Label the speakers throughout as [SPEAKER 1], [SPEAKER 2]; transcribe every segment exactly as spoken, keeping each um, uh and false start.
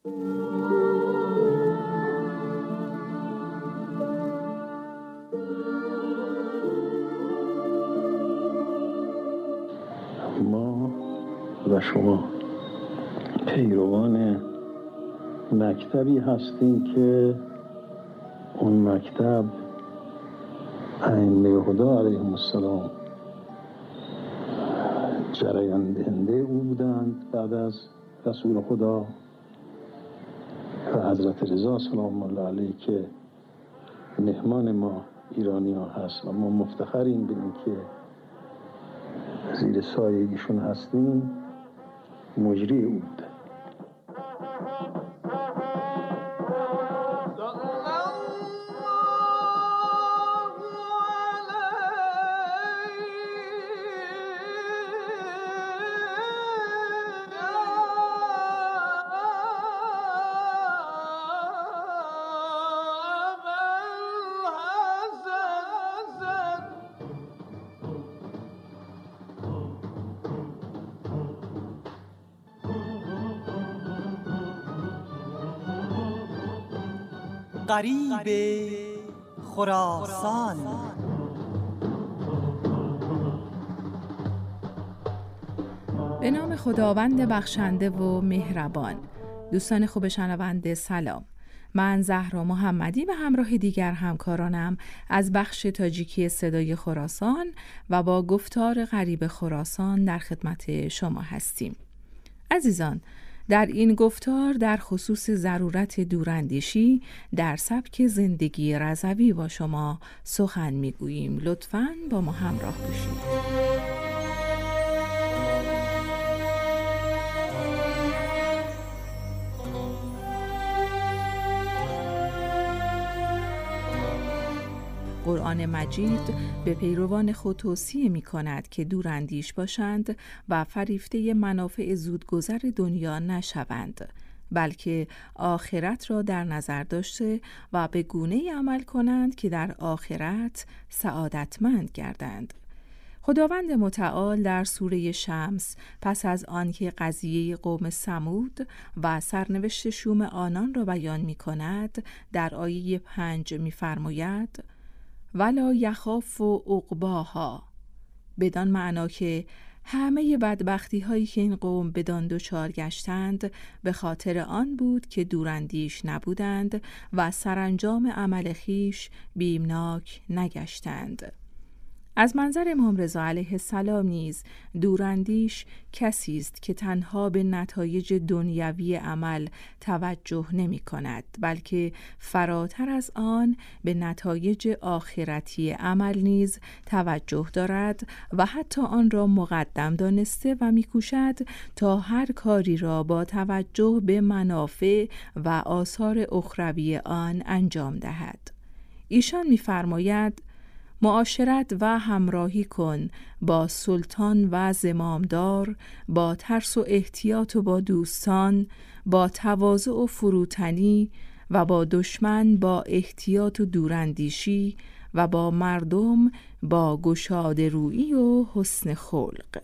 [SPEAKER 1] ما و شما پیروان مکتبی هستیم که اون مکتب ائمه هدا علیهم السلام جریان دهنده او بودند بعد از رسول خدا و حضرت رضا سلام الله علیه که مهمان ما ایرانی ها هست و ما مفتخریم به این که زیر سایه ایشون هستیم. مجری او بوده.
[SPEAKER 2] غریب خراسان.
[SPEAKER 3] به نام خداوند بخشنده و مهربان. دوستان خوب شنونده سلام. من زهرا محمدی به همراه دیگر همکارانم از بخش تاجیکی صدای خراسان و با گفتار غریب خراسان در خدمت شما هستیم. عزیزان، در این گفتار در خصوص ضرورت دوراندیشی در سبک زندگی رضوی با شما سخن میگوییم. لطفاً با ما همراه باشید. قرآن مجید به پیروان خود توصیه می کند که دوراندیش باشند و فریفته منافع زودگذر دنیا نشوند، بلکه آخرت را در نظر داشته و به گونه‌ای عمل کنند که در آخرت سعادتمند گردند. خداوند متعال در سوره شمس پس از آنکه قضیه قوم ثمود و سرنوشت شوم آنان را بیان می کند، در آیه پنج می فرماید ولا یخاف عقباها، بدان معنا که همه بدبختی هایی که این قوم بدان دچار گشتند به خاطر آن بود که دوراندیش نبودند و سرانجام عمل خیش بیمناک نگشتند. از منظر امام رضا علیه السلام نیز دوراندیش کسی است که تنها به نتایج دنیوی عمل توجه نمی کند، بلکه فراتر از آن به نتایج آخرتی عمل نیز توجه دارد و حتی آن را مقدم دانسته و می کوشد تا هر کاری را با توجه به منافع و آثار اخروی آن انجام دهد. ایشان می فرماید معاشرت و همراهی کن با سلطان و زمامدار، با ترس و احتیاط و با دوستان، با تواضع و فروتنی و با دشمن با احتیاط و دوراندیشی و با مردم با گشاده رویی و حسن خلق.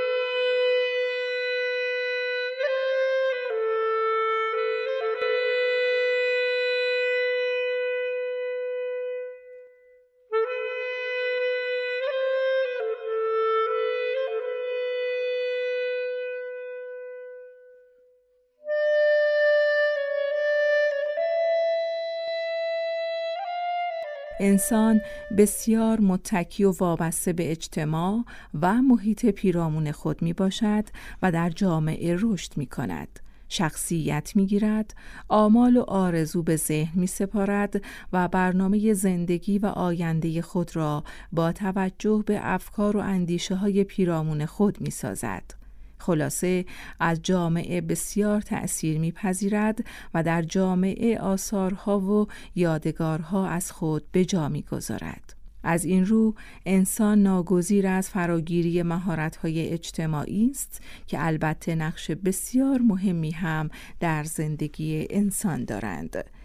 [SPEAKER 3] انسان بسیار متکی و وابسته به اجتماع و محیط پیرامون خود می باشد و در جامعه رشد می کند. شخصیت می گیرد، آمال و آرزو به ذهن می سپارد و برنامه زندگی و آینده خود را با توجه به افکار و اندیشه های پیرامون خود می سازد. خلاصه از جامعه بسیار تأثیر می‌پذیرد و در جامعه آثارها و یادگارها از خود به جا می‌گذارد. از این رو انسان ناگزیر از فراگیری مهارت‌های اجتماعی است که البته نقش بسیار مهمی هم در زندگی انسان دارند.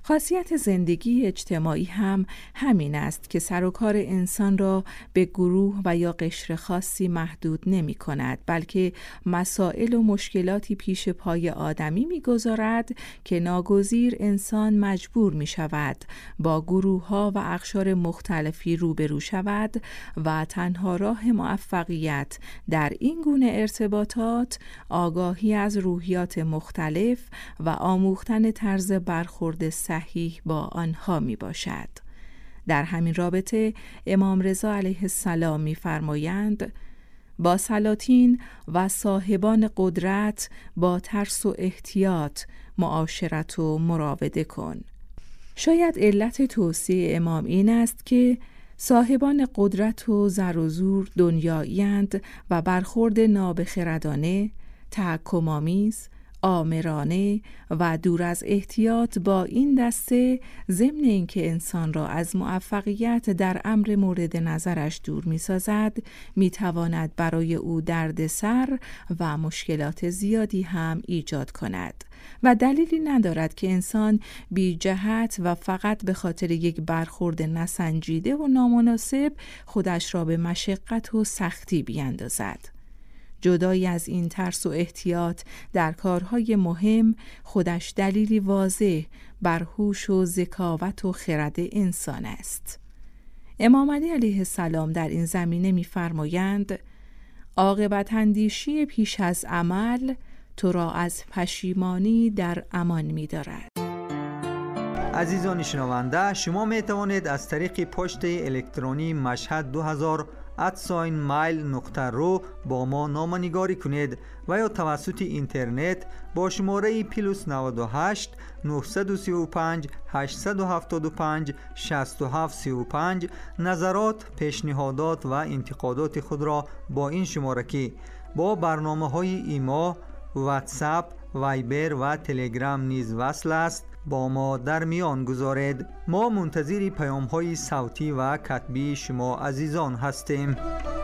[SPEAKER 3] خاصیت زندگی اجتماعی هم همین است که سر و کار انسان را به گروه و یا قشر خاصی محدود نمی کند، بلکه مسائل و مشکلاتی پیش پای آدمی می گذارد که ناگزیر انسان مجبور می شود با گروه ها و اقشار مختلفی روبرو شود و تنها راه موفقیت در این گونه ارتباطات آگاهی از روحیات مختلف و آموختن طرز برخورد صحیح با آنها می باشد. در همین رابطه امام رضا علیه السلام می فرمایند: با سلاطین و صاحبان قدرت با ترس و احتیاط معاشرت و مراوده کن. شاید علت توصیه امام این است که صاحبان قدرت و زر و زور دنیایی‌اند و برخورد نابخردانه، تحکم‌آمیز، آمرانه و دور از احتیاط با این دسته ضمن اینکه انسان را از موفقیت در امر مورد نظرش دور می‌سازد، می‌تواند برای او دردسر و مشکلات زیادی هم ایجاد کند و دلیلی ندارد که انسان بی جهت و فقط به خاطر یک برخورد نسنجیده و نامناسب خودش را به مشقت و سختی بیندازد. جدایی از این ترس و احتیاط در کارهای مهم خودش دلیلی واضح بر هوش و ذکاوت و خرد انسان است. امام علی علیه السلام در این زمینه می‌فرمایند: عاقبت اندیشی پیش از عمل تو را از پشیمانی در امان می‌دارد.
[SPEAKER 4] عزیزان شنونده، شما می توانید از طریق پست الکترونی مشهد دو هزار ات مایل نقطه رو با ما نامه‌نگاری کنید و یا توسط اینترنت با شماره پلوس نود و هشت نهصد و سی و پنج هشتصد و هفتاد و پنج شصت و هفت سی و پنج نظرات، پیشنهادات و انتقادات خود را با این شماره که با برنامه‌های ایما، واتساپ، وایبر و تلگرام نیز وصل است با ما در میان گذارید. ما منتظر پیام‌های صوتی و کتبی شما عزیزان هستیم.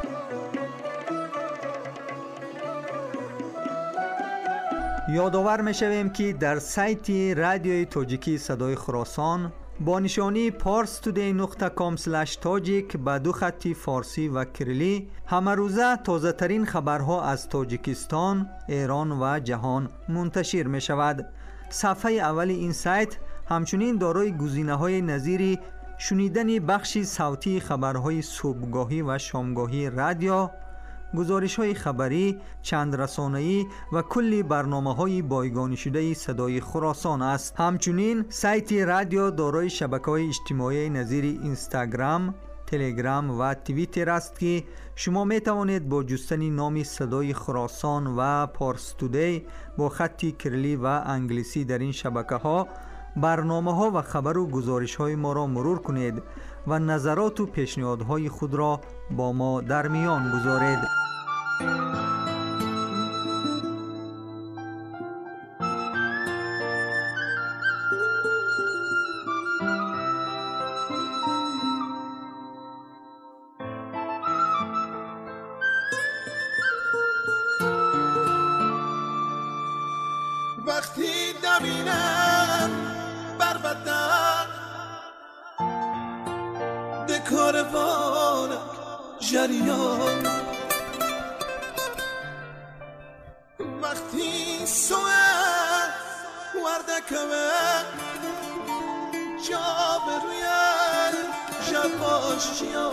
[SPEAKER 4] یادآور می‌شویم که در سایت رادیوی تاجیکی صدای خراسان با نشانی پارس تودی نقطه کام اسلش تاجیک با دو خطی فارسی و کریلی همه روزه تازه ترین خبرها از تاجیکستان، ایران و جهان منتشر می شود. صفحه اول این سایت همچنین دارای گزینه‌های نظیر شنیدن بخشی صوتی خبرهای صبحگاهی و شامگاهی رادیو، گزارش‌های خبری، چند رسانه‌ای و کلی برنامه‌های بایگانی شده صدای خراسان است. همچنین سایت رادیو دارای شبکه‌های اجتماعی نظیر اینستاگرام، تلگرام و توییتر است که شما می توانید با جستن نام صدای خراسان و پارس تودی با خطی کریلی و انگلیسی در این شبکه‌ها برنامه‌ها و خبر و گزارش‌های ما را مرور کنید و نظرات و پیشنهادهای خود را با ما در میان گذارید.
[SPEAKER 5] وقتی دمینم بر بدن دکاروان جریان، وقتی سوه وردکمه جا برویم جباشیان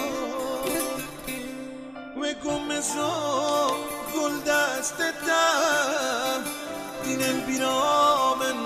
[SPEAKER 5] و گمزو گل دست دم دینن بیرامن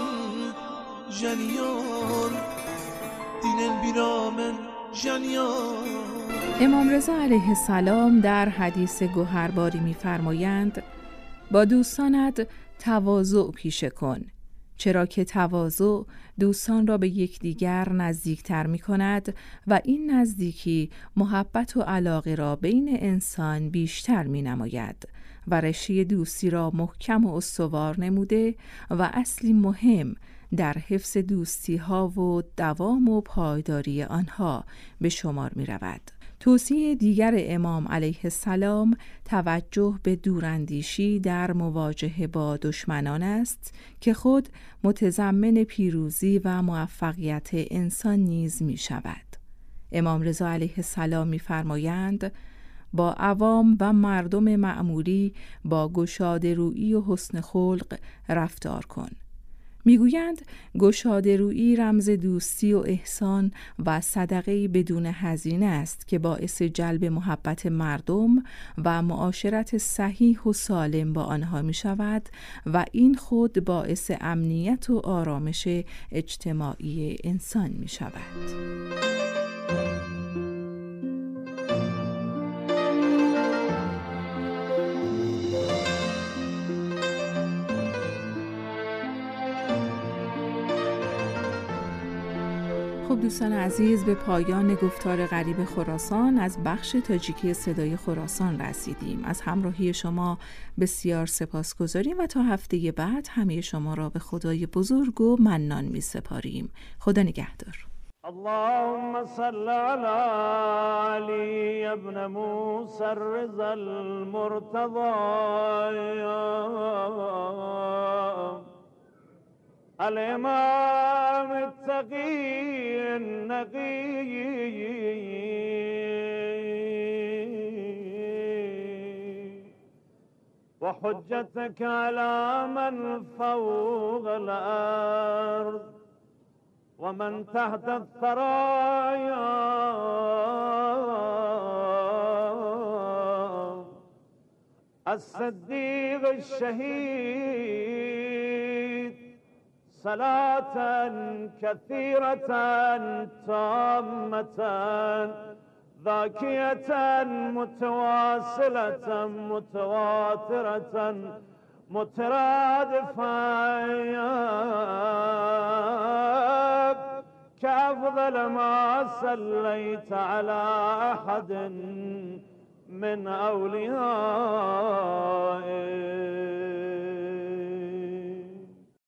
[SPEAKER 5] جنیان، دینن بیرامن جنیان.
[SPEAKER 3] امام رضا علیه السلام در حدیث گوهرباری می‌فرمایند: با دوستانت تواضع پیشه کن، چرا که تواضع دوستان را به یکدیگر نزدیکتر می‌کند و این نزدیکی محبت و علاقه را بین انسان بیشتر می‌نماید و رشته دوستی را محکم و استوار نموده و اصلی مهم در حفظ دوستی ها و دوام و پایداری آنها به شمار می رود. توصیه دیگر امام علیه السلام توجه به دوراندیشی در مواجهه با دشمنان است که خود متضمن پیروزی و موفقیت انسان نیز می شود. امام رضا علیه السلام می فرمایند با عوام و مردم معمولی با گشاده رویی و حسن خلق رفتار کن. میگویند گشاده رویی رمز دوستی و احسان و صدقه بدون هزینه است که باعث جلب محبت مردم و معاشرت صحیح و سالم با آنها می شود و این خود باعث امنیت و آرامش اجتماعی انسان می شود. خب دوستان عزیز، به پایان گفتار غریب خراسان از بخش تاجیکی صدای خراسان رسیدیم. از همراهی شما بسیار سپاسگزاریم و تا هفته بعد همه شما را به خدای بزرگ و منان می سپاریم. خدا نگهدار.
[SPEAKER 6] اللهم صل على علي ابن موسى الرضا المرتضى الإمام التقي النقي وحجتك على من فوق الأرض ومن تحت الثرايا الصديق الشهيد صلاة كثيرة تامة ذاكية متواصلة متواترة مترادفة كأفضل ما صليت على أحد من أوليائك